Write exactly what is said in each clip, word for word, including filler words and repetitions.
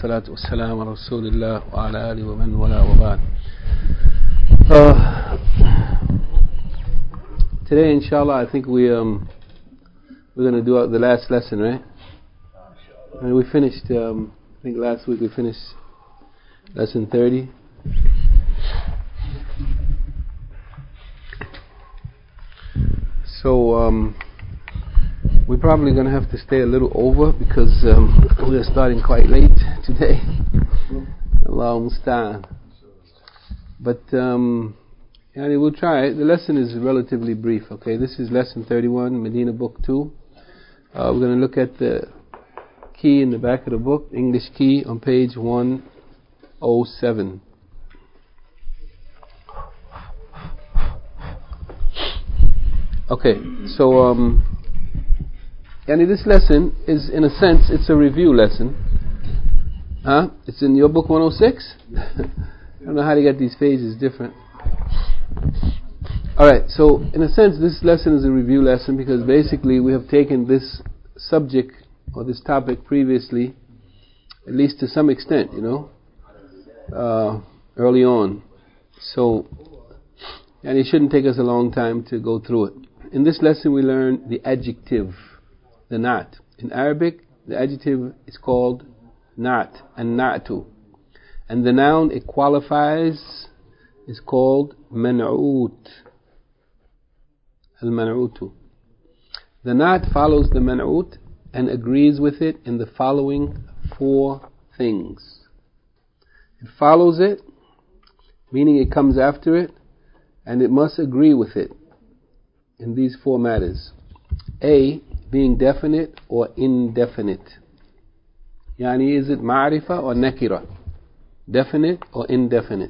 والصلاة والسلام على رسول الله وعلى آله ومن والاه وبعد. Uh, today, inshallah, I think we um we're going to do the last lesson, right? And we finished. Um, I think last week we finished lesson thirty. So um, we're probably going to have to stay a little over because um, we're starting quite late today. Allahu musta'an. But um, yani we'll try. The lesson is relatively brief. Okay, this is lesson thirty-one, Medina Book Two. Uh, we're going to look at the key in the back of the book, English key on page one oh seven. Okay, so um, yani this lesson is, in a sense, it's a review lesson. Huh? It's in your book one oh six? I don't know how to get these pages different. Alright, so in a sense this lesson is a review lesson because basically we have taken this subject or this topic previously, at least to some extent, you know, uh, early on. So, and it shouldn't take us a long time to go through it. In this lesson we learn the adjective, the na'at. In Arabic, the adjective is called na'at, and na'atu. And the noun it qualifies is called man'oot, al-man'ootu. The na'at follows the man'oot and agrees with it in the following four things. It follows it, meaning it comes after it, and it must agree with it in these four matters. A, being definite or indefinite. Yani, is it ma'rifa or nakira? Definite or indefinite.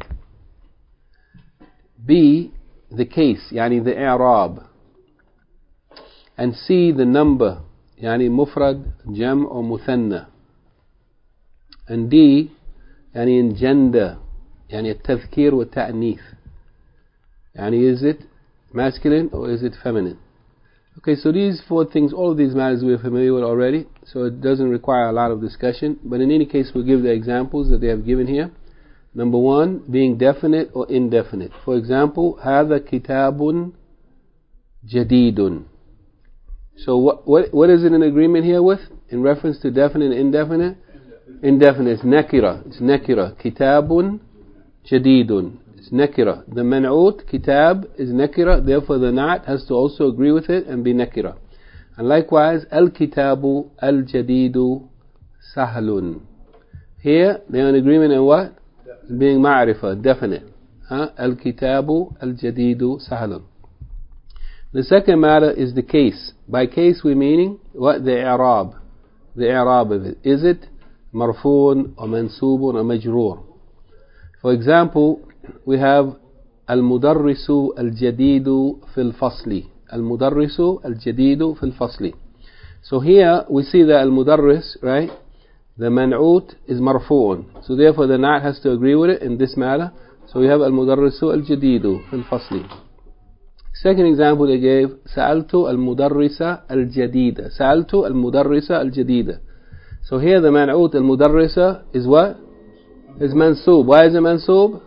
B, the case, yani the i'rab. And C, the number, yani mufrad, jam or muthanna. And D, yani in gender, yani tadhkir wa ta'nith. Yani, is it masculine or is it feminine? Okay, so these four things, all of these matters we're familiar with already, so it doesn't require a lot of discussion. But in any case, we'll give the examples that they have given here. Number one, being definite or indefinite. For example, هذا كتاب جديد. So what, what what is it in agreement here with in reference to definite and indefinite? Indefinite. It's nakira. It's nakira. كتاب جديد. It's nakira. The man'oot, kitab, is nakira, therefore the na'at has to also agree with it and be nakira. And likewise, al-kitabu al-jadidu sahlun. Here, they're in agreement in what? Being ma'rifa, definite. Huh? Al-kitabu al-jadidu sahlun. The second matter is the case. By case we meaning what? The i'rab. The i'rab of it. Is it marfoon or mansubun or majroor? For example, we have al-mudarrisu al-jadidu fil fasli. Al-mudarrisu al-jadidu fil fasli. So here we see that al-mudarris, right? The man'oot is marfu'un. So therefore the na'at has to agree with it in this matter. So we have al-mudarrisu al-jadidu fil fasli. Second example they gave, sa'altu al-mudarrisa al-jadida. Sa'altu al-mudarrisa al-jadida. So here the man'oot al-mudarrisa is what? Is mansoob. Why is it mansoob?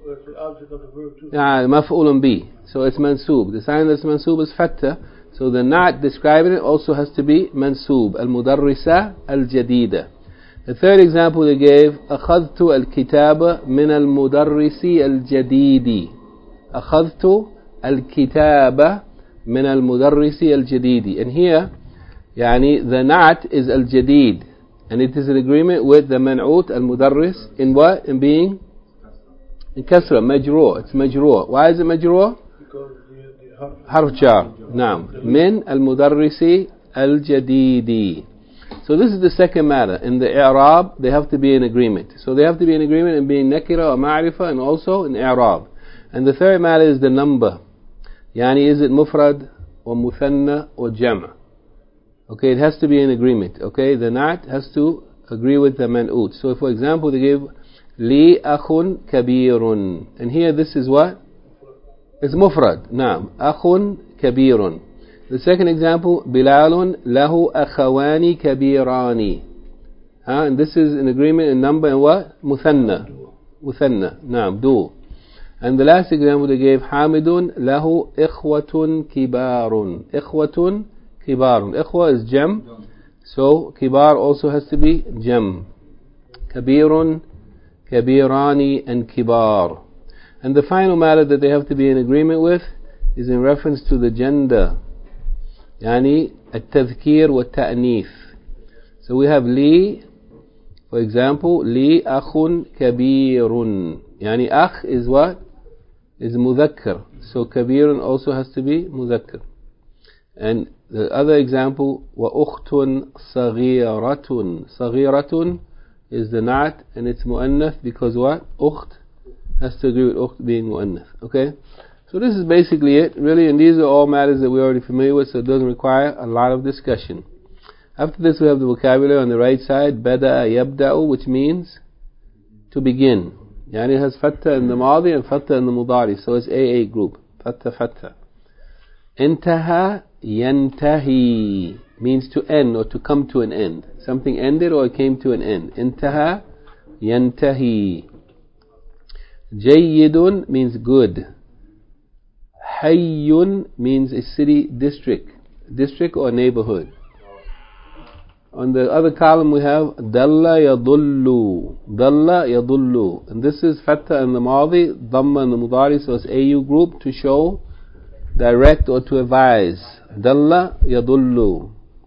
Yeah, maf'ulun bi. So it's mansoob. The sign that's mansoob is fatta. So the na'at describing it also has to be mansoob. Al-mudarrisa al-jadida. The third example they gave, أخذت الكتاب من المدرس الجديد. أخذت الكتاب من المدرس الجديد. And here, يعني the na'at is al-jadid. And it is in agreement with the man'oot al-mudarris in what? In being in kasra, majroor. It's majroor. Why is it majroor? Because the harf jar. Naam. Min al-mudarrisi al-jadidi. So this is the second matter. In the i'rab, they have to be in agreement. So they have to be in agreement in being nakira or ma'rifa and also in i'rab. And the third matter is the number. Yani, is it mufrad or muthanna or jam'? Okay, it has to be in agreement. Okay, the na'at has to agree with the man'oot. So for example, they give li akhun kabirun. And here this is what? It's mufrad. Naam. Akhun kabirun. The second example, Bilalun lahu akhawani kabirani. Huh? And this is in agreement in number and what? Muthanna. Muthanna. Naam, dual. And the last example they gave, Hamidun lahu ikhwatun kibarun. Ikhwatun kibarun. Ikhwa is jam. So kibar also has to be jam. Kabirun, kabirani, and kibar. And the final matter that they have to be in agreement with is in reference to the gender. Yani at-tadhkir wa ta'nif. So we have li, for example, li akhun kabirun. Yani akh is what? Is mudhakkar. So kabirun also has to be mudhakkar. And the other example, wa ukhtun saghiratun. Saghiratun is the na'at and it's mu'annath because what? Ukht has to agree with ukht being mu'annath. Okay? So this is basically it, really, and these are all matters that we're already familiar with, so it doesn't require a lot of discussion. After this we have the vocabulary on the right side, bada'a yabda'u, which means to begin. Yani it has fatta in the madi and fatta in the mudari, so it's A A group. Fatta fatta. Intaha yantahi means to end or to come to an end. Something ended or it came to an end. Intaha yantahi. Jayyidun means good. Hayyun means a city district, district or neighborhood. On the other column we have Dalla yadullu, Dalla yadullu, and this is Fatta in the Madi, Dhamma in the Mudari, so it's A U group to show, direct or to advise. Dalla yadullu.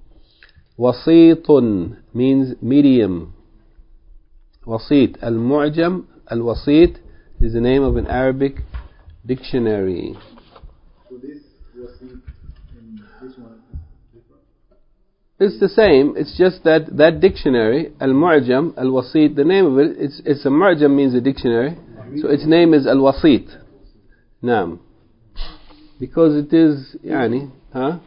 Wasitun means medium. Wasit, al-Mu'jam, al-Wasit is the name of an Arabic dictionary. So this wasit and this one is different? It's the same, it's just that that dictionary, Al-Mu'jam, Al-Wasit, the name of it, it's, it's a Mu'jam means a dictionary, so its name is Al-Wasit. Naam. Because it is, yani, huh?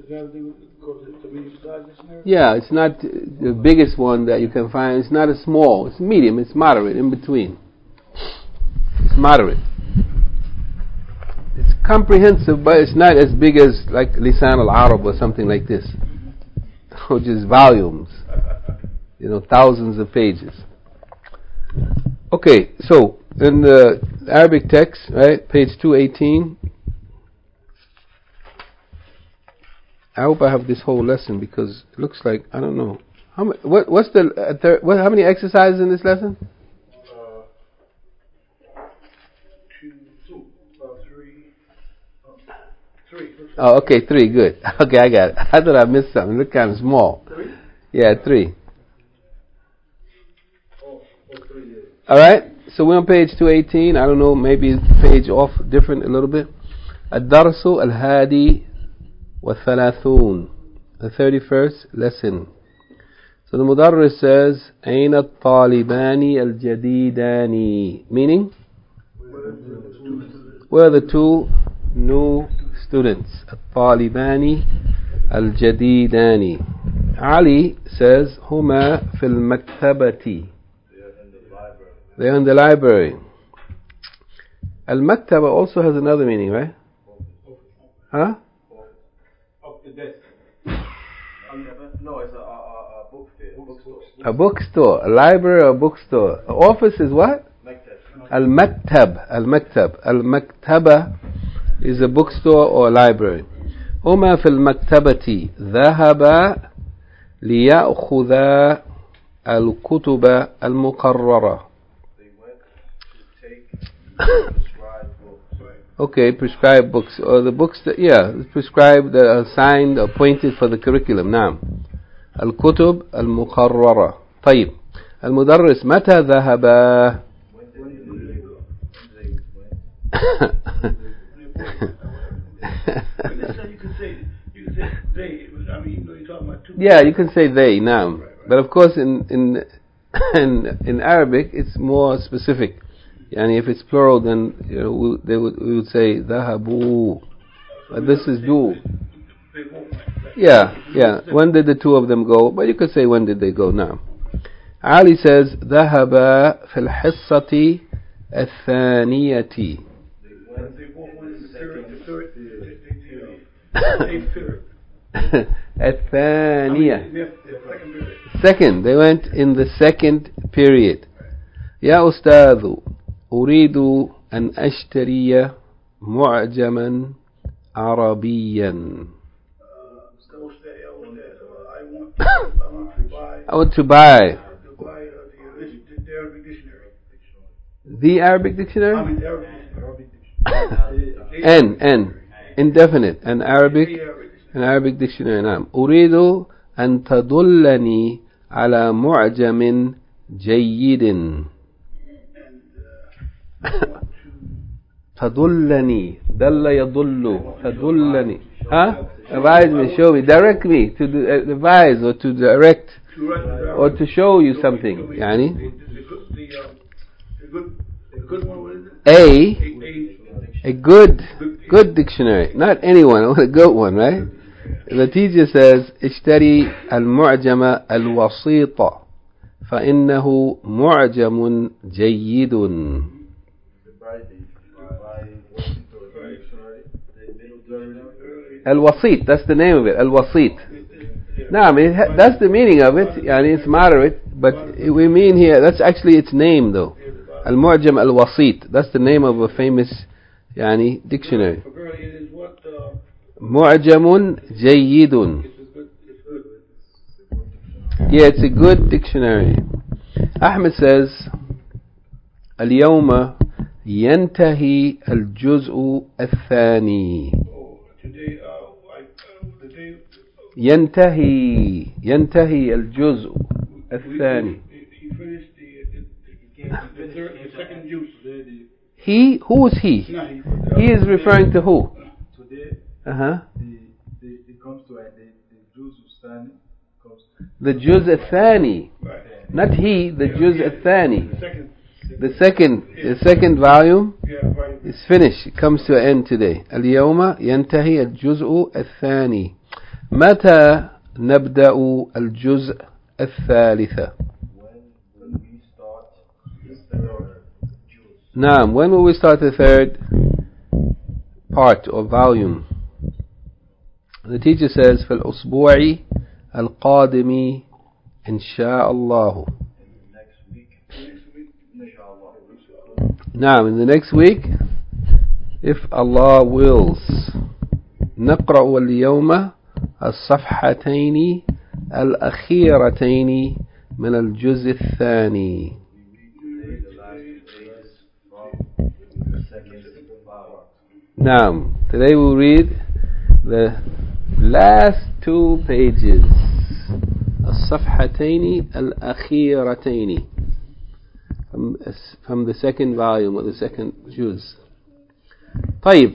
Yeah, it's not the biggest one that you can find, it's not a small, it's medium, it's moderate, in between. It's moderate. It's comprehensive, but it's not as big as like Lisan al-Arab or something like this, which is volumes, you know, thousands of pages. Okay, so in the Arabic text, right, page two eighteen. I hope I have this whole lesson because it looks like I don't know how many. What, what's the uh, thir- what? How many exercises in this lesson? Oh, okay, three, good. Okay, I got it. I thought I missed something. It looked kind of small. Three? Yeah, three. Oh, oh, three, yeah. Alright, so we're on page two eighteen. I don't know, maybe page off different a little bit. الدرس الهادي والثلاثون. The thirty-first lesson. So the Mudarris says, أين الطالبان الجديدان? Meaning? Where are the two new students? الطالبان الجديدان. Ali says هما في المكتبة. They are in the library. Al-Maktaba also has another meaning, right? Huh? Of the desk. No, it's a, a, a bookstore. A bookstore, a library or a bookstore. A office is what? Al-Maktab. Al-Maktab. Al-Maktaba is a bookstore or a library. هما في المكتبة ذهبا ليأخذا الكتب المقررة. Okay, prescribed books, or the books that, yeah, prescribed, that are signed, appointed for the curriculum. نعم. الكتب المقررة. طيب. المدرس متى ذهب؟ Yeah, you can say they now, but of course in in in, in Arabic it's more specific. And if it's plural, then you know, we, they would, we would say ذهبوا. But this is do. Yeah, yeah. When did the two of them go? But you could say when did they go now. Ali says ذهب في الحصة الثانية. الثانية. Second. Second, they went in the second period. يا أستاذ أريد أن أشتري معجما عربيا. I want to buy the Arabic dictionary. N N indefinite an Arabic an Arabic dictionary. نعم. أريد أن تدلني على معجم جيد. تدلني دل يدل تدلني. Huh? Advise me, show me, direct me to do, uh, advise or to direct or to show you something. يعني A a good good dictionary, not anyone. I want a good one, right? The teacher says اشتري المعجم الوسيط فإنه معجم جيد. الوسيط, that's the name of it. الوسيط. No, I mean, that's the meaning of it. يعني it's moderate, but we mean here, that's actually its name though. المعجم الوسيط, that's the name of a famous يعني dictionary. معجم جيد. Yeah, it's a good dictionary. Ahmed says اليوم ينتهي الجزء الثاني. ينتهي ينتهي الجزء الثاني. He, who is he? He is referring to who? Uh-huh. It comes to the Juz الثاني. The Juz الثاني. Not he, the Juz الثاني. The second, the second volume is finished. It comes to an end today. اليوم ينتهي الجزء الثاني. متى نبدأ الجزء الثالث؟ نعم, when will we start the third part or volume? The teacher says في الأسبوع القادم إن شاء الله. نعم, in the next week, if Allah wills. نقرأ اليوم الصفحتين الأخيرتين من الجزء الثاني. نعم, today we'll read the last two pages. الصفحتين الأخيرتين from, from the second volume or the second juz. طيب.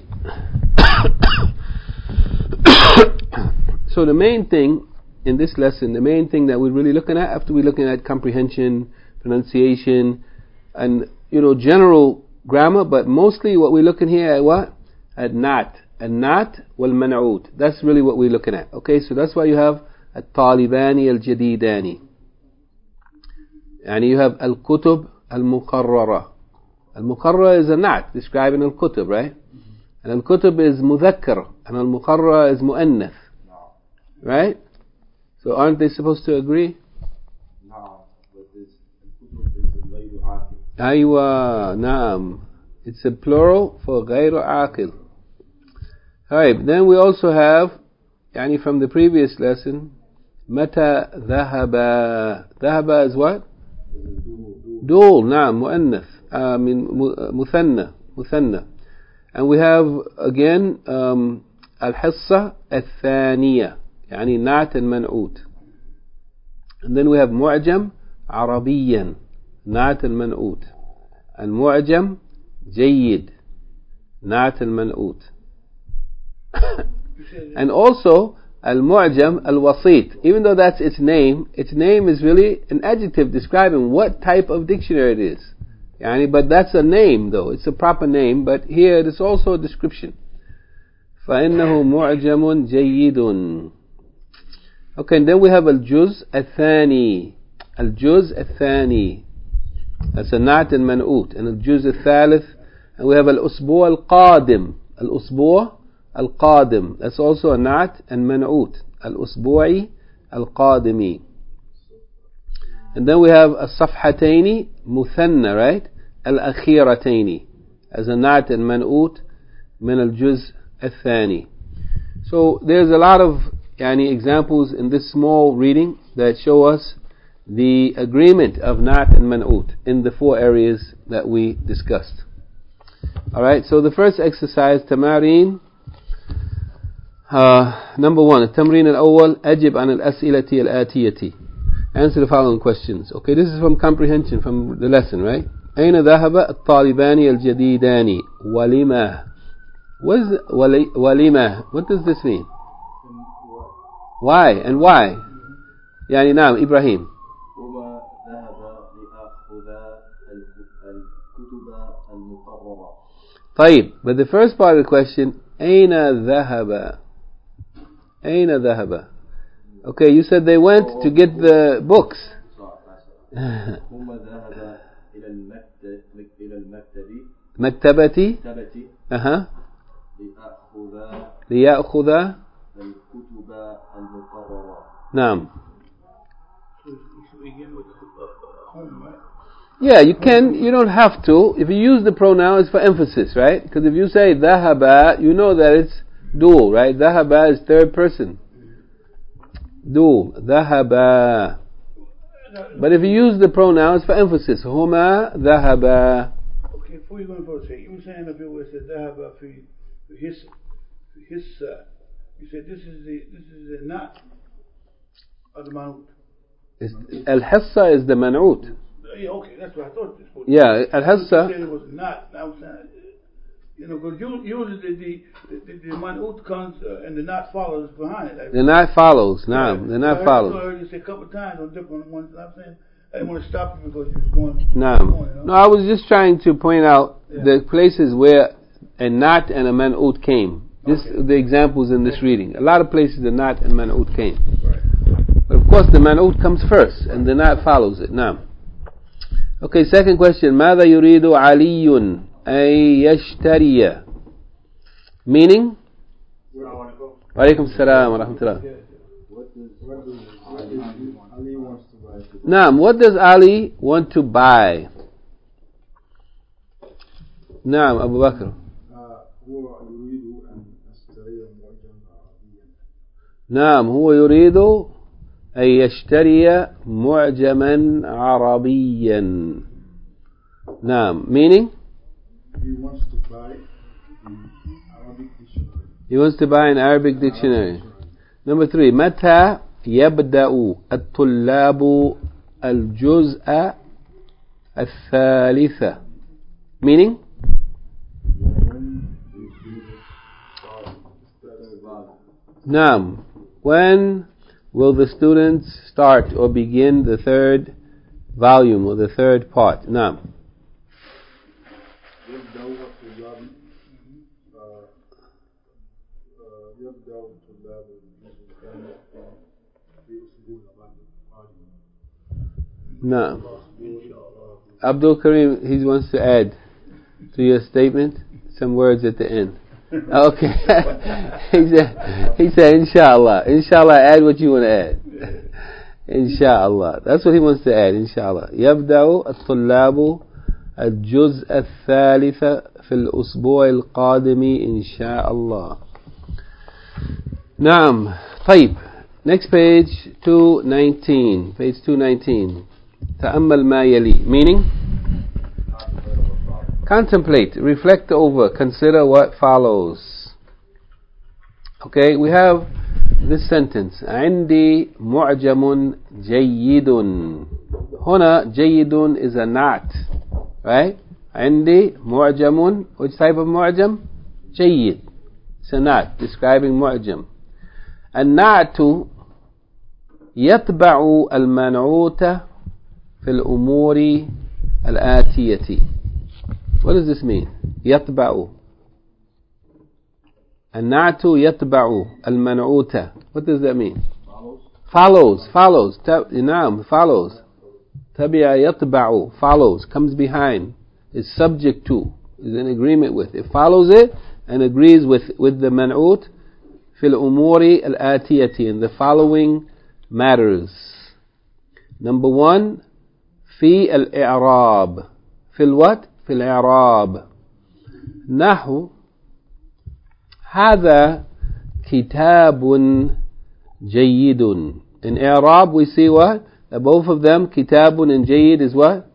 So the main thing in this lesson, the main thing that we're really looking at, after we're looking at comprehension, pronunciation, and you know general grammar, but mostly what we're looking here at what? At nat, and nat wal man'ut. That's really what we're looking at. Okay, so that's why you have at-talibani al-jadidani, and you have al-kutub al-muqarrara. Al-muqarrara is a nat describing al-kutub, right? And al-kutub is mudhakkar, and al-muqarrara is mu'annath. Right? So aren't they supposed to agree? No, but this al-kutub is ghayru aqil. Aywa, naam. It's a plural for ghayru aqil. Alright, then we also have, yani from the previous lesson, mata dhahaba. Dhahaba is what? Dul, naam, mu'annath. I mean, muthanna, muthanna. And we have again um, al-hissa al-thaniya, يعني نعت المنعوت. And then we have معجم عربيا, نعت المنعوت. And معجم جيد, نعت المنعوت. And also al-mu'jam al-wasit. Even though that's its name, its name is really an adjective describing what type of dictionary it is. Yani, but that's a name though, it's a proper name, but here it is also a description. فإنه معجم جيد. Okay, and then we have al-juz al-thani. Al-juz al-thani. That's a na'at and man'ut. And al-juz al-thalith. And we have al-usbu' al-qadim. Al-usbu' al-qadim. That's also a na'at and man'ut. الأسبوع القادم. And then we have الصفحتين مثنى, right? الأخيرتين as a نعت and منعوت من الجزء الثاني. So there's a lot of يعني examples in this small reading that show us the agreement of na'at and man'ut in the four areas that we discussed. Alright, so the first exercise, تمارين. Uh, number one, التمرين الأول أجب عن الأسئلة الآتية. Answer the following questions. Okay, this is from comprehension from the lesson, right? أين ذهب الطالبان الجديدان ولما? What is ولما? What does this mean? Why and why? يعني نعم إبراهيم. هما ذهب ليأخذا الكتب المقررة. طيب, but the first part of the question, أين ذهب? أين ذهب? Okay, you said they went to get the books. هما ذهب إلى المكتب إلى المكتب مكتبتي. مكتبتي. أها. ليأخذا ليأخذ الكتب المقررة. نعم. Yeah, you can, you don't have to. If you use the pronoun, it's for emphasis, right? Because if you say ذهب, you know that it's dual, right? ذهب is third person. Dual. ذهب. But if you use the pronoun, it's for emphasis. هما ذهب. Okay, before you go to verse eight, you were saying if it was ذهب في his his uh, you said this is the this is the not of the man'ut. الحصة is the man'ut. Yeah, okay, that's what I thought. This was. Yeah, الحصة. It was not. I was saying, you know, because usually the the, the, the man'ut comes uh, and the not follows behind it. Like, the not follows. Nah, the not so follows. I heard you say a couple of times on different ones. I'm saying I didn't want to stop you because you're going. Nah. Going, you know? No, I was just trying to point out yeah. the places where a not and a man'ut came. This Okay. the examples in this reading. A lot of places the not and man'ut came. Right. But of course the man'ut comes first and the not follows it. Now. Okay, second question. ماذا يريد علي أن يشتري? Meaning? وعليكم السلام ورحمة الله. نعم, what does Ali want to buy? نعم أبو بكر. هو يريد أن يشتري معجم عربيا. نعم, هو يريد أن يشتري معجما عربيا. نعم, meaning? He wants to buy the Arabic dictionary. He wants to buy an Arabic dictionary. Number three, متى يبدأ الطلاب الجزء الثالث? Meaning? نعم, when will the students start or begin the third volume or the third part? نعم. يبدأ الطلاب يبدأ الطلاب الجزء الثاني في أسبوع القادم. نعم. Abdul Karim, he wants to add to your statement some words at the end. Okay. he said, he said, Inshallah. Inshallah, add what you want to add. Inshallah. That's what he wants to add, Inshallah. يبدأ الطلاب الجزء الثالث في الأسبوع القادم إن شاء الله. نعم. طيب. Next page, two nineteen. Page two nineteen. تأمل ما يلي. Meaning? Contemplate, reflect over, consider what follows. Okay, we have this sentence. عندي معجم جيد. هنا جيد is a not, right? عندي معجم, which type of معجم? جيد. It's a not, describing معجم. النعت يتبع المنعوت في الأمور الآتية. What does this mean? يتبع. النعت يتبع المنعوت. What does that mean? Follows. Follows. نعم, follows. تبع يتبع. Follows. Comes behind. Is subject to. Is in agreement with. It follows it and agrees with, with the man'ut. في في الأمور الآتية, in the following matters. Number one, في الإعراب. في الوات في الإعراب. نحو هذا كتاب جيد. In إعراب we see what? That both of them, كتاب and جيد, is what?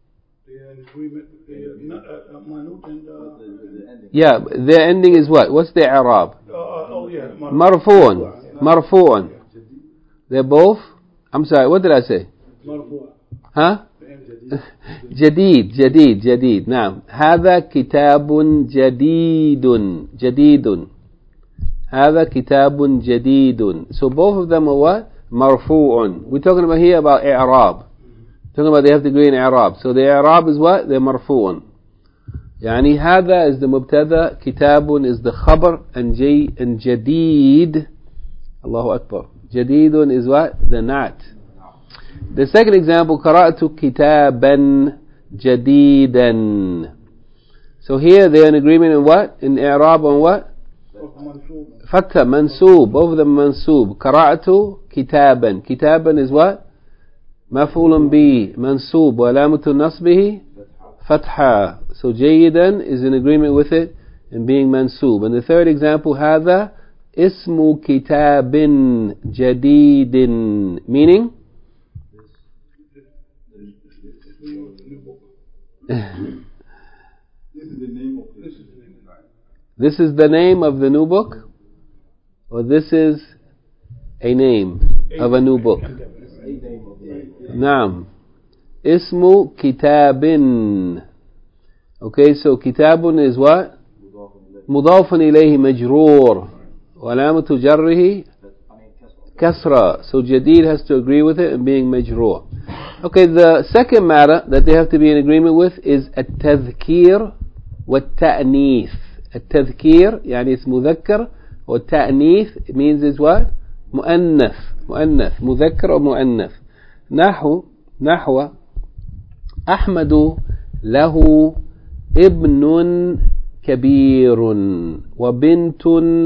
Yeah, their ending is what? What's the إعراب? مرفوع. مرفوع. They're both, I'm sorry, what did I say? Huh? جديد جديد جديد. نعم. هذا كتاب جديد. جديد. هذا كتاب جديد. So both of them are what? مرفوع. We're talking about here about إعراب. Talking about they have to agree in إعراب. So the إعراب is what? They're مرفوع. يعني هذا is the مبتدا, كتاب is the خبر, and جي and جديد, الله أكبر, جديد is what? The nat. The second example, قرأت كتابا جديدا. So here they're in agreement in what? In إعراب on what? فتح منسوب. Both of them منسوب. قرأت كتابا. كتابا is what? مفعول به منسوب وعلامة نصبه فتحة. So جيدا is in agreement with it in being منسوب. And the third example, هذا اسم كتاب جديد, meaning this is the name of the new book, or this is a name of a new book. نعم. اسم كتاب. Okay, so كتاب is what? مضاف إليه مجرور وعلامة جره كسرة. So جديد has to agree with it and being مجرور. Okay, the second matter that they have to be in agreement with is التذكير والتأنيث. التذكير يعني اسم مذكر, والتأنيث means is what? مؤنث. مؤنث مذكر أو مؤنث. نحو نحو أحمد له ابن كبير وبنت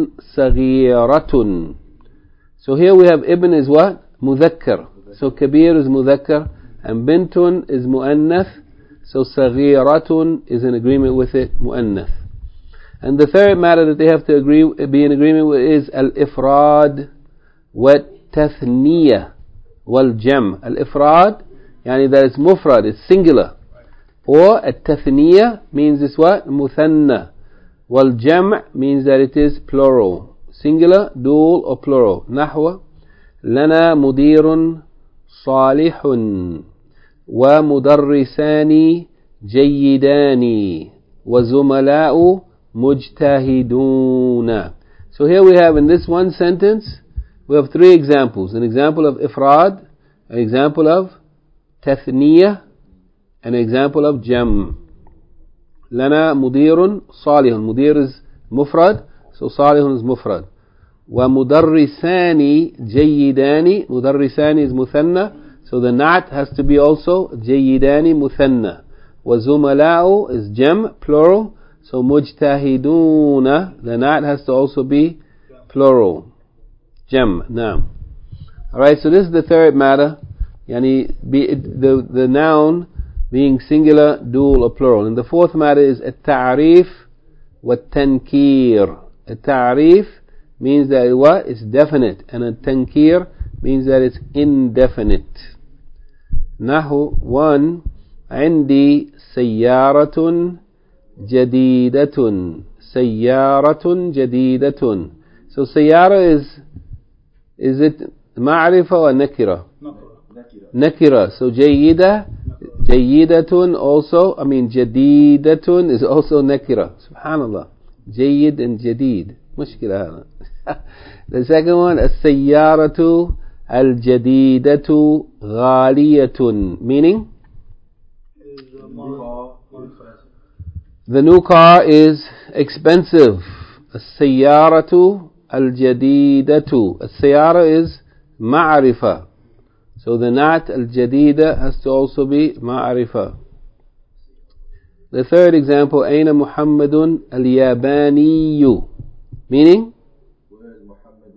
صغيرة. So here we have ibn is what? مذكر. So كبير is مذكر, and bintun is mu'annath. So صغيرة is in agreement with it, mu'annath. And the third matter that they have to agree, be in agreement with is al-ifrad wat-tathniyah wal-jam. Al-ifrad, yani that it's mufrad, it's singular. Or at-tathniyah means it's what? Muthanna. Wal-jam means that it is plural. Singular, dual or plural. Nahwa lana mudirun salihun wa mudarrisani jayyidani wa zumala'u mujtahiduna. So here we have in this one sentence, we have three examples. An example of ifrad, an example of tathniyah, an example of jam. Lana mudirun salihun. Mudir is mufrad, so salihun is mufrad. Wa mudarrisani jayyidani. Mudarrisani is muthanna, so the nat has to be also jayyidani muthanna. Wa zumala'u is jam, plural, so mujtahiduna, the nat has to also be plural. Jam, naam. Alright, so this is the third matter. Yani, be it, the, the noun being singular, dual or plural. And the fourth matter is at-ta'rif wat-tankir. At-ta'rif means that what? It's definite. And at-tankir means that it's indefinite. Nahu, one, عندي سيارة جديدة. سيارة جديدة. So سيارة is, is it معرفة or nakira? Nakira. So جيدة, جيدة also, I mean جديدة is also nakira. Subhanallah. جيد and جديد. مشكلة هذا. The second one, السيارة الجديدة غالية, meaning the new car is expensive. السيارة الجديدة. السيارة is معرفة. So the nat al-jadida has to also be ma'arifa. The third example, أين محمد الياباني, meaning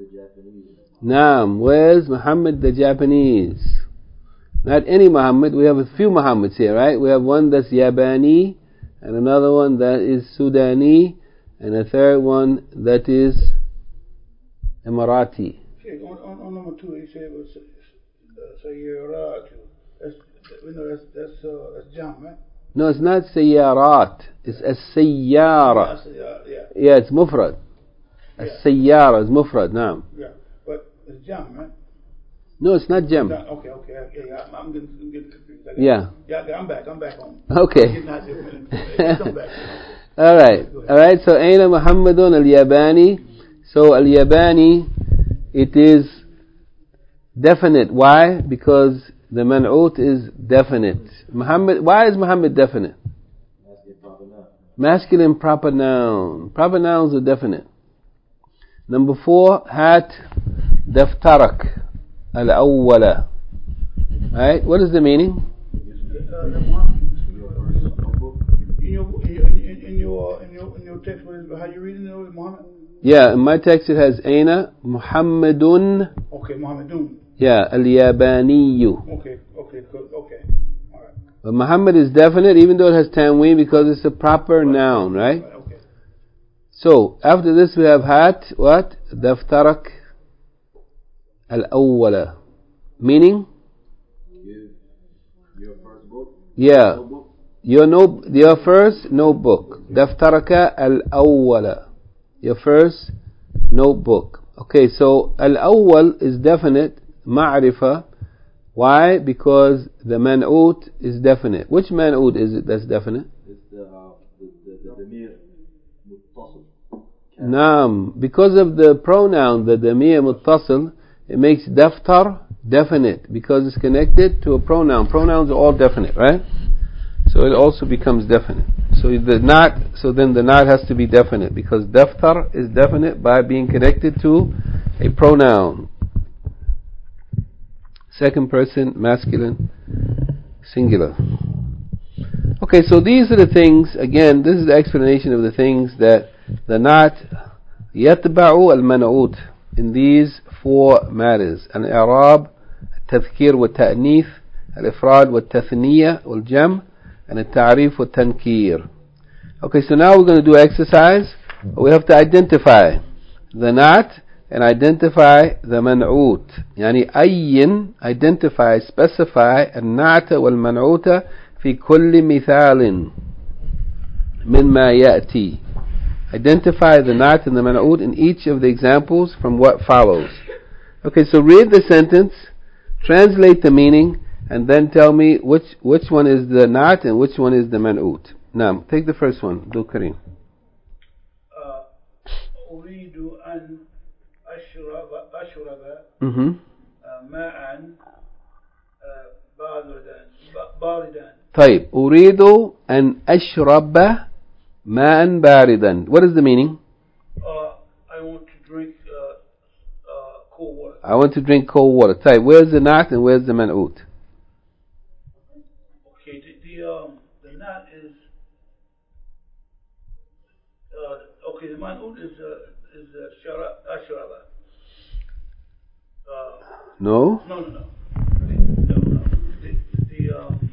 Naam. Where's Muhammad the Japanese? Not any Muhammad. We have a few Muhammads here, right? We have one that's Yabani, and another one that is Sudani, and a third one that is Emirati. Okay, on, on, on number two, he said it was uh, Sayyarat. That's, we know that's, that's, uh, that's Jam, right? No, it's not Sayyarat. It's As-Sayyara. Yeah, yeah. Yeah, it's Mufrad. As-Sayyara is Mufrad, naam. Yeah, but it's Jam, right? No, it's not Jam. Okay, okay, yeah, yeah, I'm, I'm, getting, I'm getting confused. I got, Yeah. Yeah, I'm back, I'm back home. Okay. I'm getting out there. Come back. Alright, alright, so Aina Muhammadun al-Yabani. So al-Yabani, it is definite. Why? Because the man'ut is definite. Muhammad, why is Muhammad definite? Masculine proper noun. Proper nouns are definite. Number four, hat daftarak al-awwala. Right? What is the meaning? In your, in your, in your, in your text, what is, how you reading it, Muhammad? Yeah, in my text it has Aina Muhammadun. Okay, Muhammadun. Yeah, al-Yabaniyu. Okay, okay, good, okay. Alright. But Muhammad is definite even though it has tanween because it's a proper right. noun, right? Right? Okay. So, after this we have hat, what? Daftarak al-awwala. Meaning? You, your first book? Yeah. Notebook? Your, no, your first notebook. Daftaraka al-awwala. Your first notebook. Okay, so al-awwal is definite, ma'rifa. Why? Because the man'ut is definite. Which man'ut is it that's definite? It's the, uh, the, the, the damir muttasil. Naam. Because of the pronoun, the damir muttasil, it makes daftar definite because it's connected to a pronoun. Pronouns are all definite, right? So it also becomes definite. So the not, so then the not has to be definite because daftar is definite by being connected to a pronoun. Second person, masculine, singular. Okay, so these are the things, again, this is the explanation of the things that the not yatba'u al-man'ut in these four matters. Al-i'rab, al-tadhkir wa-ta'nith, al-ifrad wa-tathniya wal-jam, and al-ta'rif wa-tankir. Okay, so now we're going to do exercise. We have to identify the not and identify the man'ut. يعني أين identify, specify النعت والمنعوت في كل مثال مما يأتي. Identify the na'at and the man'ut in each of the examples from what follows. Okay, so read the sentence, translate the meaning, and then tell me which which one is the na'at and which one is the man'ut. Now, take the first one, Abdul Karim. أريد أن أشرب أشرب Mhm. ماء باردا باردا. طيب, أريد أن أشرب ماء باردا. What is the meaning? Uh, I want to drink uh, uh, cold water. I want to drink cold water. طيب, where's the na'at and where's the man'ut? Okay, the the, um, the na'at is uh, okay. The man'ut is uh, is uh, shara ashraba. Uh, No? no, no, no. The, no, no. The, the um.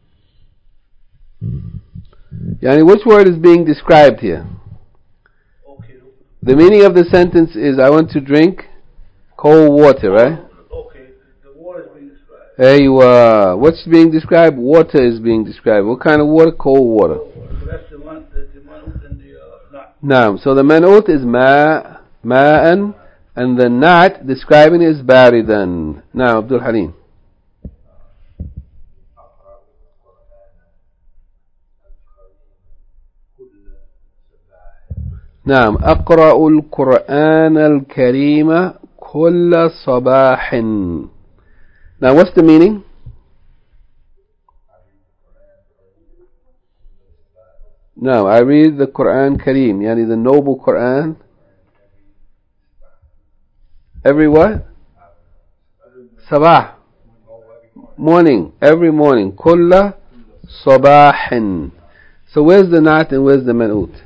Yani, which word is being described here? Okay. The meaning of the sentence is I want to drink cold water, right? Okay, the water is being described. Hey, uh, what's being described? Water is being described. What kind of water? Cold water. Cold water. So that's the man, the, the man'ut and the uh, na'at. Naam. So the man'ut is ma, ma'an, and the na'at describing is baridan. Now, Abdul Halim. نعم أقرأ القرآن الكريم كل صباح. Now what's the meaning? No, I read the Quran Kareem, yani the noble Quran. Every what? Sabah. Morning, every morning. Kulla sabahin. So where's the na'at and where's the man'ut?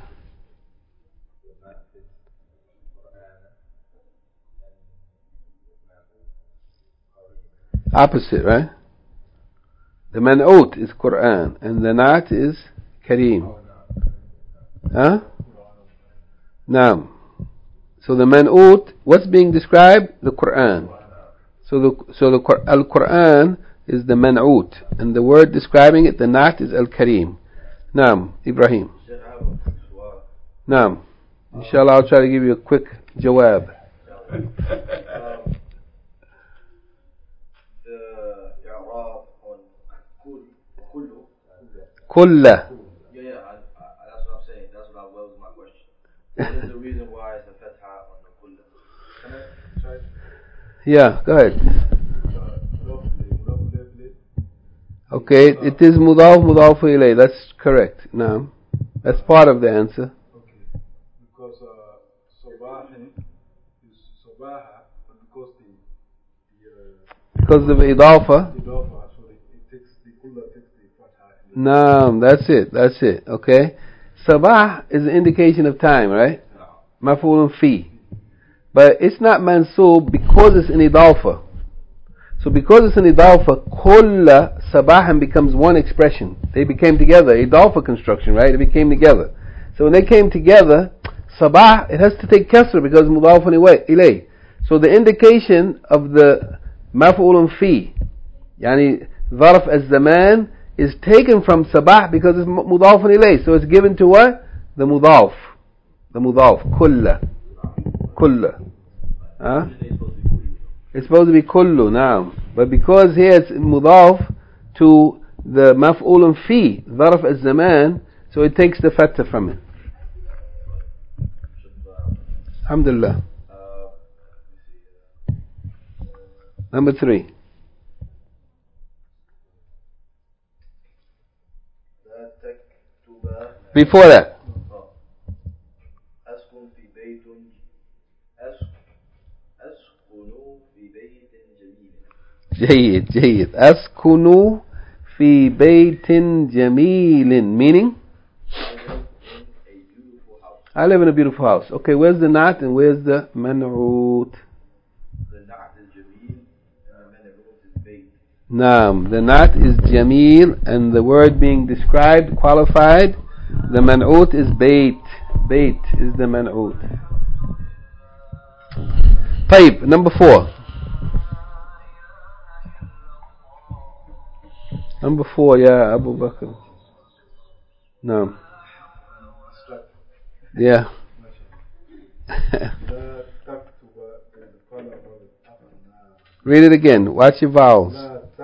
Opposite, right? The man'ut is Quran and the na'at is Kareem. Huh? Naam. So the man'ut, what's being described? The Quran. So the so the Al-Quran is the man'ut, and the word describing it, the na'at, is Al-Kareem. Naam, Ibrahim. Naam. Inshallah, I'll try to give you a quick jawab. um, the i'rab on kull, kullu. Kulla. Yeah, yeah, I, I, that's what I'm saying. That's what I, that was my question. What is the reason why it's a fatha on the kulla? Can I try? Yeah, go ahead. Okay, it is mudaf mudaf ilay. That's correct. Naam. That's part of the answer. Okay. Because uh, Sabahin is Sabaha, but because the, the uh, Because of idafa. Idafa, so it, it takes the Kulla takes the Fatha. Naam, that's it, that's it. Okay. Sabah is an indication of time, right? Maf'ulun fi. But it's not mansub because it's an idafa. So because it's an idafa, kulla sabahan becomes one expression. They became together. Idafa construction, right? They became together. So when they came together, sabah, it has to take kasra because mudaf ilay. So the indication of the maf'ulun fi, yani dharf az-zaman, is taken from sabah because it's mudaf ilay. So it's given to what? The mudaf. The mudaf. Kulla. Kulla. Huh? It's supposed to be kullu now, but because here it's mudaf to the maf'ulun fi, dharf az-zaman, so it takes the fatha from it. Alhamdulillah. Number three. Before that. جيد جيد أسكن في بيت جميل, meaning I live in a beautiful house. Okay, where's the na'at and where's the man'ut? The na'at is jameel and the man'ut is bayt. Naam, the na'at is jameel and the word being described, qualified, the man'ut is bayt. Bayt is the man'ut. طيب, number four. Number four, yeah, Abu Bakr. No. Yeah. Read it again. Watch your vowels.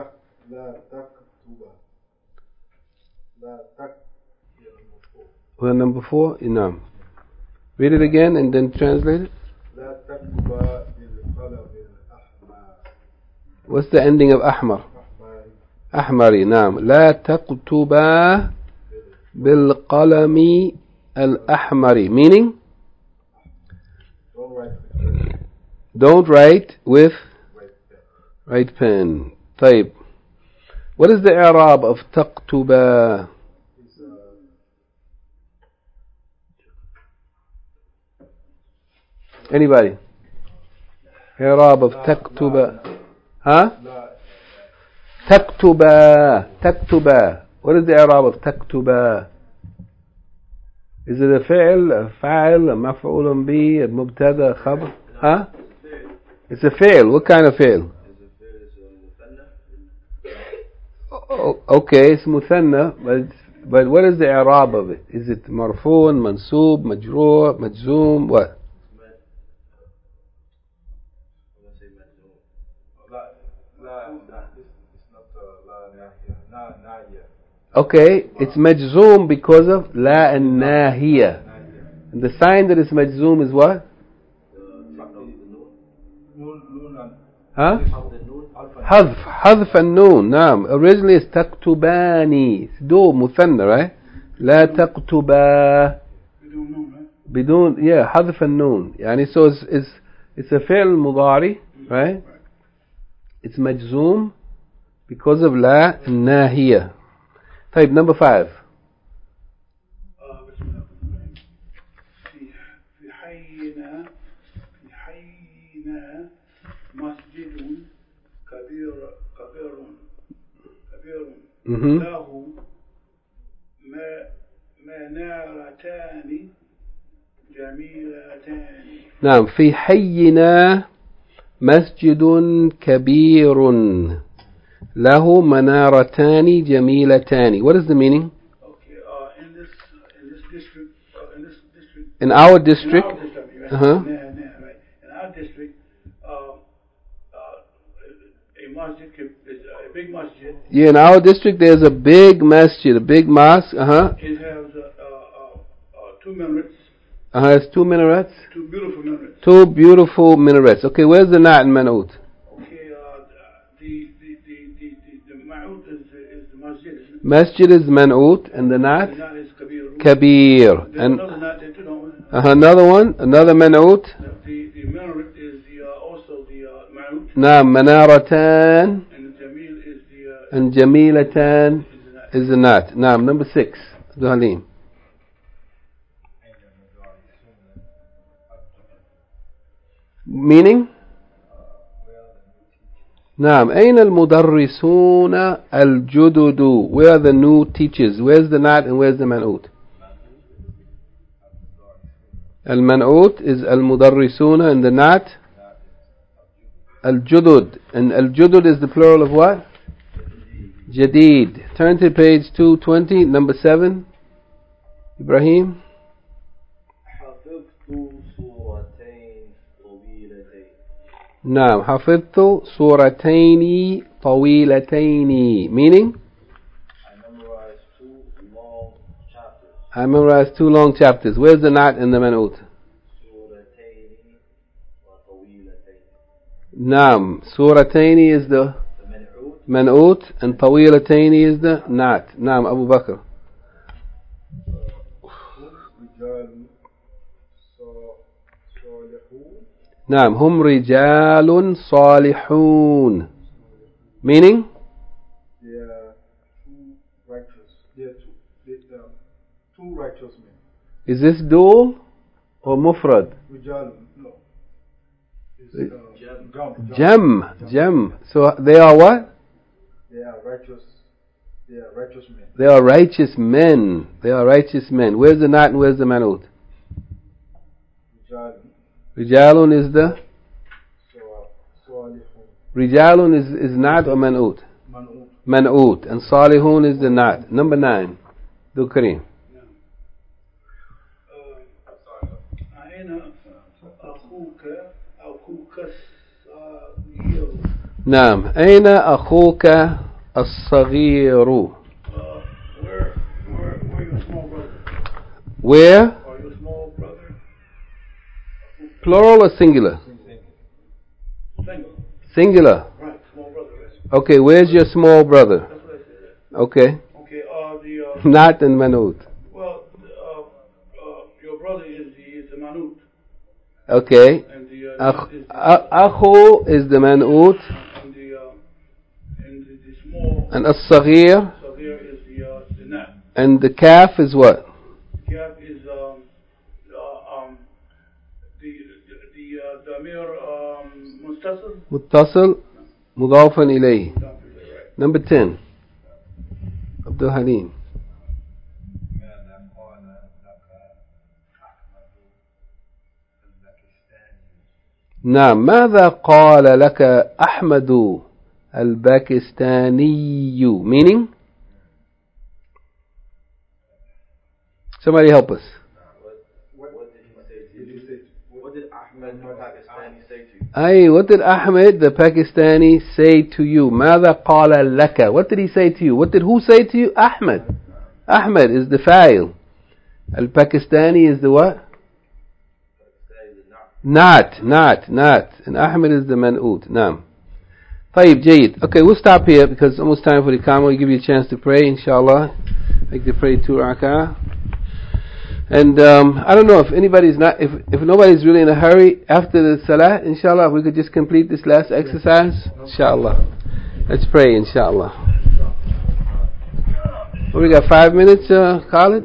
Well, number four? No. Read it again and then translate it. What's the ending of Ahmar? أحمري. نعم. لا تكتبا بالقلم الأحمر, meaning don't write with right pen. طيب, what is the i'rab of تكتبا? Anybody? i'rab of تكتبا? Huh? تكتبا. تكتبا. What is the i'rab of تكتبا? Is it a فعل, فاعل, مفعول به, مبتدا, خبر? Huh? It's a فعل. What kind of فعل? Oh, okay, it's مثنى, but but what is the i'rab of it? Is it مرفوع, منصوب, مجرور, مجزوم, what? Okay, it's majzoom because of la and nahiya. And the sign that it's majzoom is what? Huh? Hadf, hadf and noon. Naam. Originally it's taktubani. It's do, muthanna, right? La taktuba. Bidun, yeah, hadf and noon. Yani, so it's, it's, it's a fi'l mudari, right? It's majzoom because of la and nahiya. طيب, number five. في حينا في حينا مسجد كبير Mhm. له ما- منارتان جميلتان. نعم. في حينا مسجد كبير له منارتان جميلتان. What is the meaning? Okay, uh, in this in this district, uh, in this district, In our in our district. district, I mean, right? Uh-huh. Nah, nah, right. In our district, uh, uh, a masjid is a big masjid. Yeah, in our district there's a big masjid, a big mosque. Uh-huh. It has uh, uh, uh, uh, two minarets, Uh-huh. It's two minarets. two beautiful minarets. Two beautiful minarets. Okay, where's the Na'at and Man'ut? Okay, uh, the the the the the, the ma'ud is is the masjid. Isn't it? Masjid is Man'ut and the The Na'at na'at is kabir. Kabir. There's And another na'at there too, don't we? uh, another one, another Man'ut. The the minaret is the uh, also the uh, ma'ud, Naam, Manaratan and the jamil is the uh, and Jamilatan is the na'at. is the Na'at. Naam, number six. Abdul Halim. Meaning? نعم. أين المدرسون الجدد? Where are the new teachers? Where's the Na'at and where's the Man'ut? المنعوت is المدرسون and the Na'at الجدد. And الجدد is the plural of what? Jadid. Turn to page two twenty, number seven. Ibrahim. حفظت سورتين طويلتين. نعم. حفظت سورتين طويلتين. Meaning? I memorized two long chapters. I memorized two long chapters. Where's the Na'at and the Man'ut? سورتين وطويلتين. Naam. Surataini is the The منعوت Man'ut and Tawilataini is the Na'at. Naam, Abu Bakr. رجال صالحون. Naam. Hum rijalun salihun. Meaning? They are two righteous. They are two. They are two righteous men. Is this dual or mufrad? Rijal, no. It's uh, jam. Jam. Jam. So they are what? They are righteous. They are righteous men. They are righteous men. They are righteous men. Where's the Na'at and where's the Man'ut? Rijal, Rijalun is the so salihun, Rijalun is, is Na'at or Man'ut? man'ut. Man'ut. And Salihun is the Na'at. Number nine. Abdul Kareem. أين أخوك أخوك الصغير؟ نعم. أين أخوك الصغير? Uh, where where where your small brother? Where? Or your small brother? Plural or singular? Single. Singular. Right, small brother. Yes. Okay, where's your small brother? That's what I said. Okay. Okay. Uh, the uh, Na'at and Man'ut. well, uh, uh, your brother is the is the manut, Okay. and the uh, Akh- is the, a- Akhu is the Man'ut and the uh, and the, the small and As-Saghir so there is the uh, the nat. and the Kaf is what? Cap is um uh, um the the, the uh, damir um mustasil. Muttasil Mudafan ilayhi. Right. Number ten. Abdul Halim. نعم. ماذا قال لك أحمد الباكستاني? Meaning? Somebody help us. What, what did he say to you? What did Ahmed the Pakistani say to you? Ay, what did Ahmed the Pakistani say to you? ماذا قال لك? What did he say to you? What did who say to you? Ahmed. Ahmed is the fa'il. Al-Pakistani is the what? Not, not, not. And Ahmed is the man'ut. Naam. طيب, جيد. Okay, we'll stop here because it's almost time for the Qamah. We'll give you a chance to pray, inshallah. Make the pray two rak'ah. And um, I don't know if anybody's not, if if nobody's really in a hurry after the salah, inshallah, we could just complete this last exercise, inshallah. Let's pray, inshallah. Well, we got five minutes, uh, Khalid?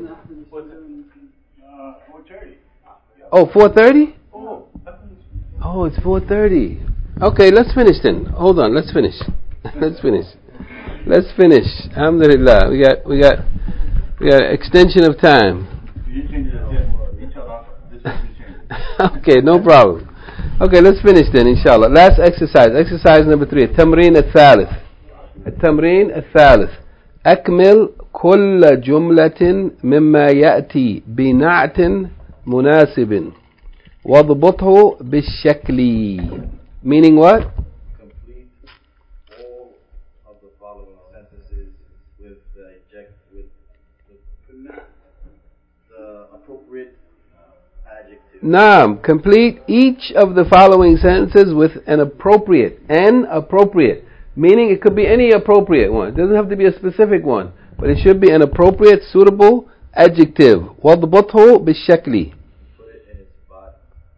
Oh, four thirty? Oh, it's four thirty. Okay, let's finish then. Hold on, let's finish. Let's finish. Let's finish. Alhamdulillah. We got we got we got extension of time. Okay, no problem. Okay, let's finish then, inshallah. Last exercise. Exercise number three. التمرين الثالث. التمرين الثالث. أكمل كل جملة مما يأتي بنعت مناسب واضبطه بالشكل. Meaning what? Complete all of the following sentences with the eject with the, the appropriate uh, adjective. Naam. Complete each of the following sentences with an appropriate. An appropriate. Meaning it could be any appropriate one. It doesn't have to be a specific one. But it should be an appropriate, suitable adjective. وَضْبَطْهُ بِالشَّكْلِ. Put it in its spot.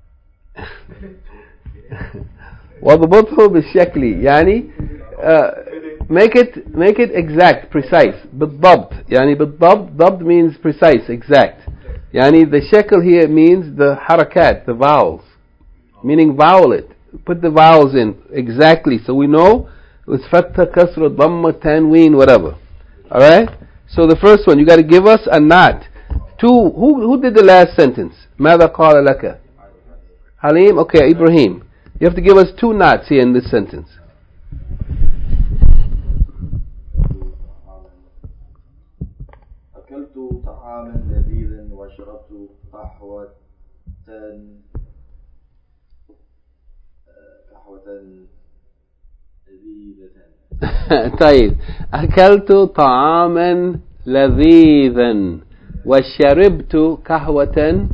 وَضْبَطْهُ بِالشَّكْلِ يعني uh, make it make it exact, precise. بالضبط. يعني بالضبط. ضبط means precise, exact. يعني the shakl here means the harakat, the vowels. Meaning vowel it. Put the vowels in exactly so we know it's fatha, kasra, dhamma, tanween, whatever. Alright? So the first one, you got to give us a knot. Two, who who did the last sentence? ماذا قال لك? Halim? Okay, Ibrahim. You have to give us two knots here in this sentence. أكلت طعاما لذيذا وشربت قهوة قهوة لذيذة. طيب. أكلت طعاما لذيذا وشربت قهوة.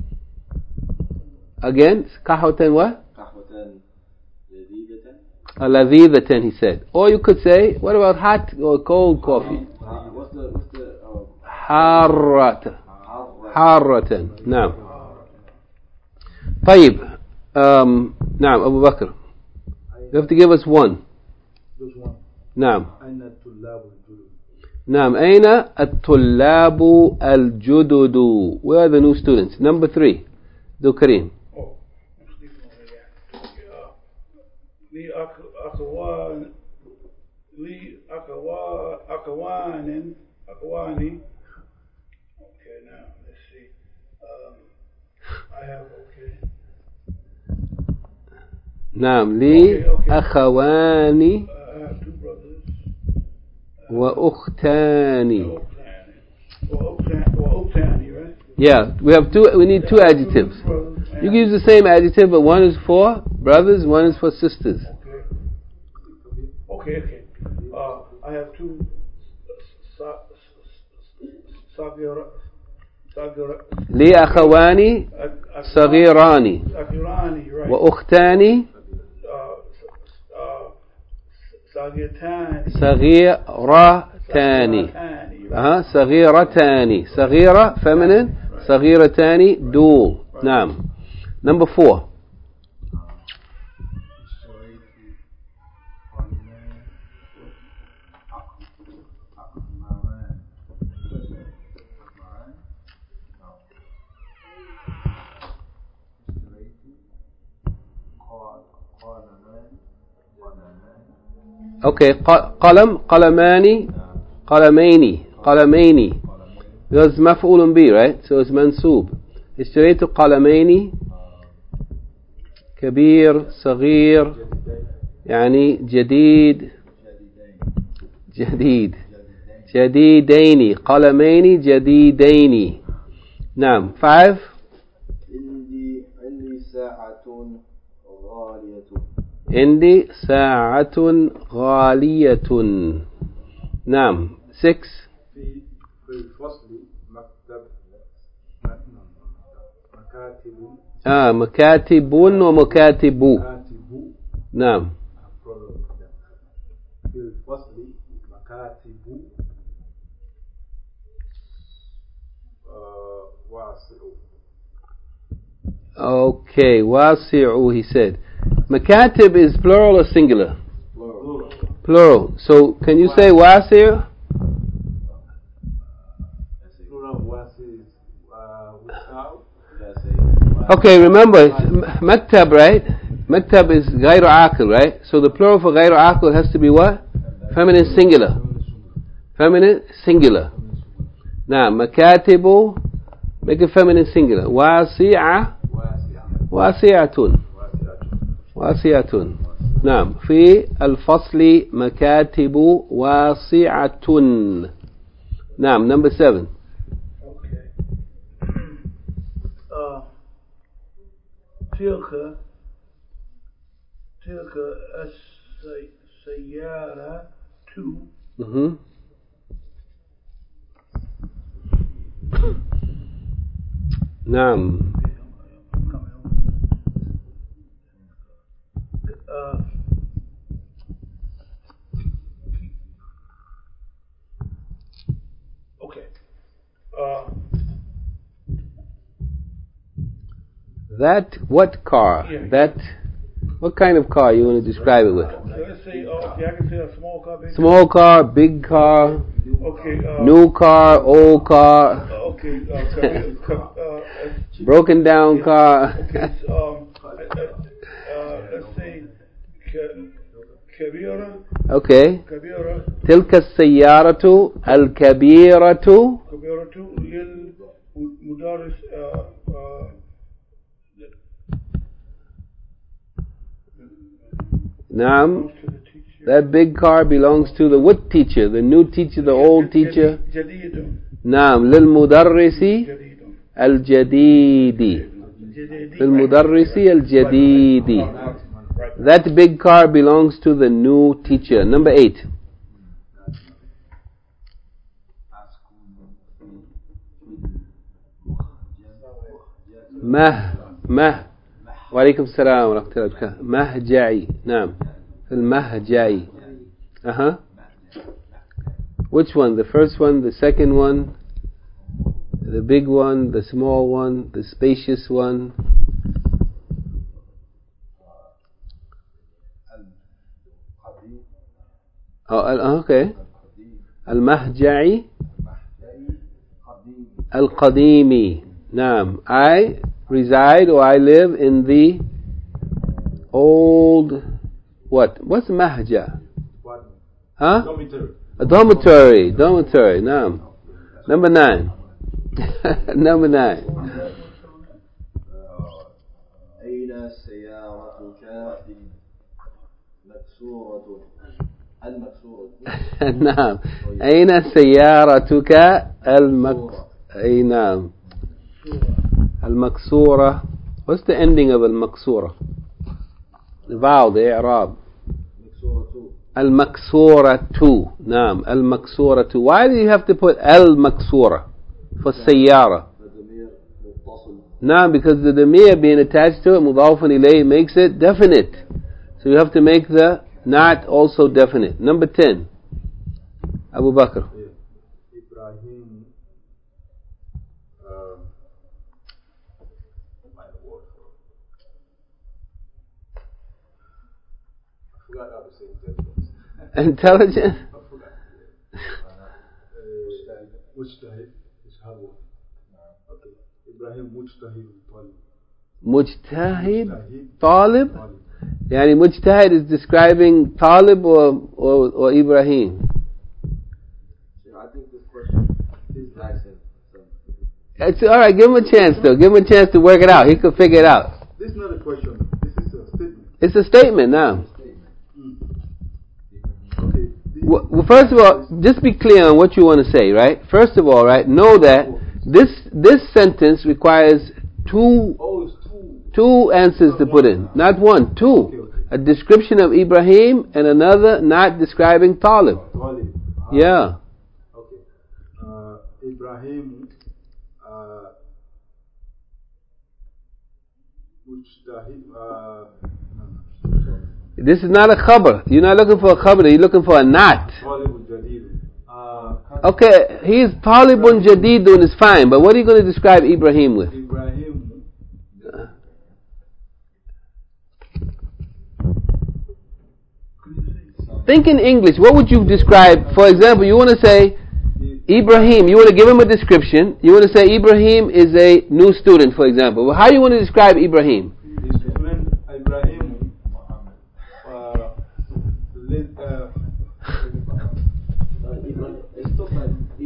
Again, قهوة what? قهوة لذيذة. لذيذة, he said. Or you could say, what about hot or cold coffee? Uh, what's the what's the uh, حارة. حارة. نعم. طيب. Um, نعم, Abu Bakr. You have to give us one. Just one. نعم. أين الطلاب الجدد؟ نعم. أين الطلاب الجدد? Where are the new students? Number three. Do Kareem. Oh, I'm sleeping over there. لي أخوان لي أخوان أخوان أخواني. Okay, now let's see. Um, I have okay. نعم. لي Okay, okay. أخواني Uh, I have two brothers. وأختاني. وأختاني. وأختاني, وأختاني, right? Yeah, we have two. We need two adjectives. You can use the same adjective, but one is for brothers, one is for sisters. Okay, okay. Uh, I have two صغيرة صغيرة لي أخواني صغيران صغيران, right? وأختاني صغيرتان صغيرتان. أها صغيرتان. صغيرة feminine, صغيرتان dual. نعم. Number four. Okay, قلم قلمان قلمين قلمين. There's مفعول به, right? So it's منصوب. اشتريت قلمين. كبير صغير يعني جديد جديد جديدين. قلمين جديدين. نعم. Five. عندي عندي ساعة غالية. عندي ساعة غالية. نعم. Six. في في الفصل مكتب مكاتب. آه مكاتب ومكاتب. مكاتب. نعم. في الفصل مكاتب واسع. Okay, واسع, he said. Makatib is plural or singular? Plural. Plural. So can you say wasi'? Plural wasi is uh, without. Okay, remember, it's maktab, right? Maktab is غير عاقل, right? So the plural for غير عاقل has to be what? Feminine singular. feminine singular. Now, makatibu, make it feminine singular. Wasi'a, wasi'atun, wasi'atun. نعم في الفصل مكاتب واسعة. نعم. Number seven. Okay. uh, تلك تلك السيارة mm-hmm. نعم. uh, okay. Uh, that what car? Yeah. That what kind of car you want to describe it with? okay, let's say, uh, okay, I can say a small car, big Small car, big car, Okay. Uh, new car, old car, uh, okay. Uh, career, ca- uh, broken down car. okay. So, um, uh, uh, let's say, ka- kabira, Okay. kabira, تلك السيارة الكبيرة kabira two lil mudaris. Uh, uh, نعم. belongs to the teacher. That big car belongs to the what teacher? The new teacher, the old teacher? جديد. نعم. للمدرس جديد. الجديد. جديد. للمدرس الجديد. That big car belongs to the new teacher. Number eight. مه مه وعليكم السلام ورحمة الله وبركاته. مهجعي. نعم. في المهجعي. Uh-huh. Which one? The first one, the second one, the big one, the small one, the spacious one? Oh, okay. المهجعي القديمي. نعم. I reside or I live in the old what? What's mahja? Huh? Dormitory. A dormitory. Dormitory. نعم. Number nine. Number nine. أين سيارتك مكسورة المكسورة نعم. أين سيارتك المك أي نعم. المكسورة. What's the ending of المكسورة? The vowel, the إعراب. المكسورة. نعم. المكسورة. Why do you have to put المكسورة for السيارة? نعم, because the damir being attached to it, مضاف إليه, makes it definite. So you have to make the not also definite. Number ten. Abu Bakr. Ibrahim. Um, find a word for it. I forgot how to say intelligence. Intelligent? I forgot. Uh, Mujtahid is hard work. Okay. Ibrahim Mujtahid Talib. Mujtahid Talib? Yani Mujtahid is describing Talib or, or, or Ibrahim? I think this question is accent. It's alright, give him a chance though. Give him a chance to work it out. He could figure it out. This is not a question. This is a statement. It's a statement now. Mm. Okay. Well, well, first of all, just be clear on what you want to say, right? First of all, right, know that this this sentence requires two Oh, it's two. two answers to put in, not one, two. Okay, okay. A description of Ibrahim and another not describing Talib. Talib. Ah, Yeah. Okay. Uh, Ibrahim. Uh, Mujtahid. Uh, no, no, sorry. This is not a khabar. You're not looking for a khabar, you're looking for a not. Talib Jadid. Uh, Okay, he's Talibun Jadidun is fine, but what are you going to describe Ibrahim with? Ibrahim. Think in English. What would you describe? For example, you want to say Ibrahim. You want to give him a description. You want to say Ibrahim is a new student, for example. Well, how do you want to describe Ibrahim? His student Ibrahim. Uh, led, uh,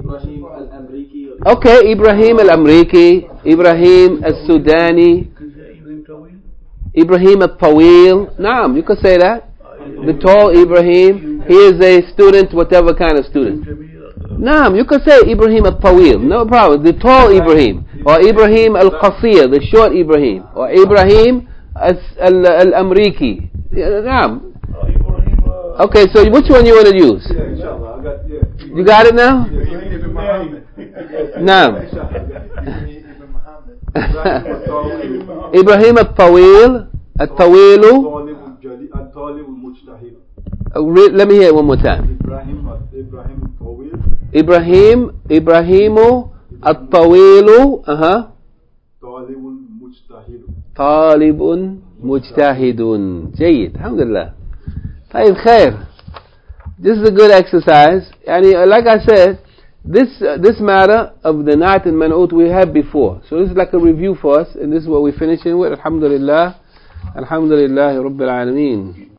Ibrahim al-Amriki. Okay, Ibrahim al-Amriki, Ibrahim al-Sudani, Ibrahim Tawil. Ibrahim al-Tawil. Naam, you could say that. The tall Ibrahim. He is a student, whatever kind of student. Naam, you could say Ibrahim al-Tawil. No problem. The tall Ibrahim. Or Ibrahim al-Qasir, the short Ibrahim. Or Ibrahim al-Amriki. Naam. Okay, so which one you want to use? Yeah, inshallah. I got, yeah. You got it now? Ibn Muhammad. Naam. Ibn Muhammad. Ibrahim al-Tawil, al-Tawilu. الطالب المجتهد. Uh, re- let me hear it one more time. Ibrahim, Ibrahim Tawil. Ibrahim, Ibrahimu, al-Tawilu, uh-huh. طالب مجتهد. طالب مجتهد. جيد. Alhamdulillah. طيب خير. This is a good exercise. Yani, like I said, this uh, this matter of the Na'at and Man'ut we had before. So this is like a review for us, and this is what we're finishing with. Alhamdulillah. Alhamdulillah Rabbil Alameen.